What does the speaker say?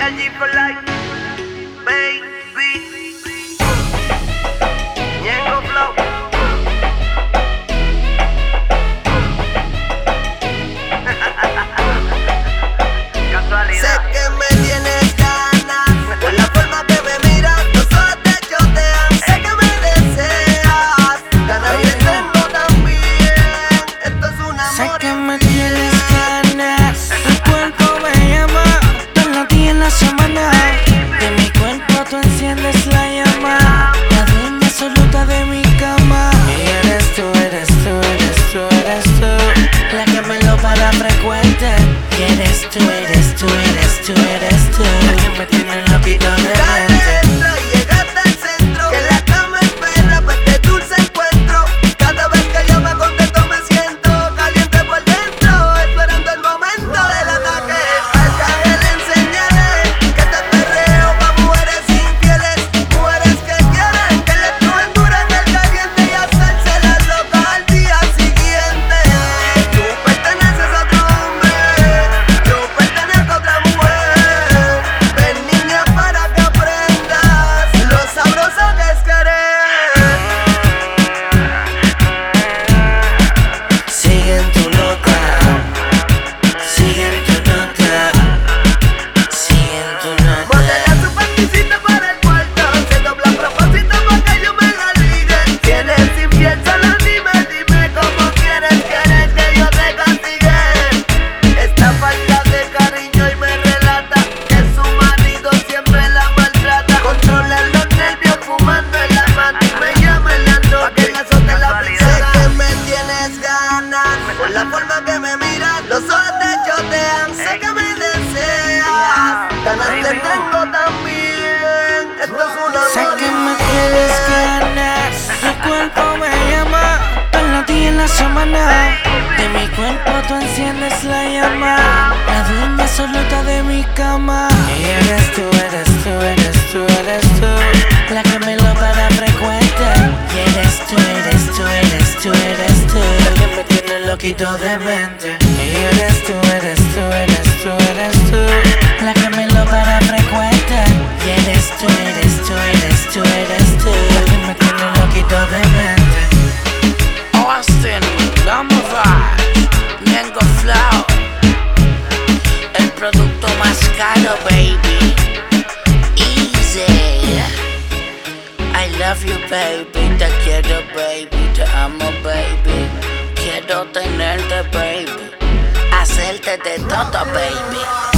G for life, baby. Ñengo Flow. Casualidad. Sé que me tienes ganas por la forma que me miras, los ojos te chotean. Sé que me deseas, ganas te tengo también. Esto es un amor. Sé que me tienes ganas, tu cuerpo me llama, todos los días en la semana. De mi cuerpo tú enciendes la llama, la dueña absoluta de mi cama. Y eres tú, eres tú, eres tú, eres tú, la que me lo para frecuente. Y eres tú, eres tú, eres tú, eres tú, la que me tiene loquito de Dale, mente. entra y llegaste al centro, que la cama espera pa' este dulce encuentro. Cada vez que yo me contesto me siento caliente por dentro, esperando el momento del ataque. Al caer le enseñaré que este perreo pa' mujeres infieles, mujeres que quieren que le estrujen dura en el caliente y hacerse las locas al día siguiente. Tú perteneces a otro hombre, yo pertenezco a otra mujer. Ven niña para que aprendas lo sabroso que es querer. Sigue en tu nota, sigue en tu nota, sigue en tu nota. Modela su panticita para el cuarto, se dobla a propósito pa' que yo me la ligue. Tienes infiel, solo dime cómo quieres que yo te castigue. Esta falta de cariño y me relata que su marido siempre la maltrata. Controla los nervios fumando en la mata y me llama en la noche que azote la pisada. Sé que me tienes ganas por la forma que me miras, los ojos te chotean. Sé que me deseas, ganas te tengo también. Esto es un amor. Sé que me tienes ganas, tu cuerpo me llama, todos los días en la semana. De mi cuerpo tú enciendes la llama, la dueña absoluta de mi cama. Y eres tú, eres tú, eres tú, eres tú, la que me lo para frecuente. Y eres tú, eres tú, eres tú, eres tú, la que me tiene loquito de mente. Y eres tú, eres tú, eres tú, eres tú, la que me lo para frecuente. Y eres tú, eres tú, eres tú, eres tú, la que me tiene loquito de mente. Austin, Lama Vibes, Ñengo Flow, el producto más caro, baby. Easy. I love you, baby. Te quiero, baby. Te amo, baby. Quiero tenerte, baby. Hacerte de todo, baby.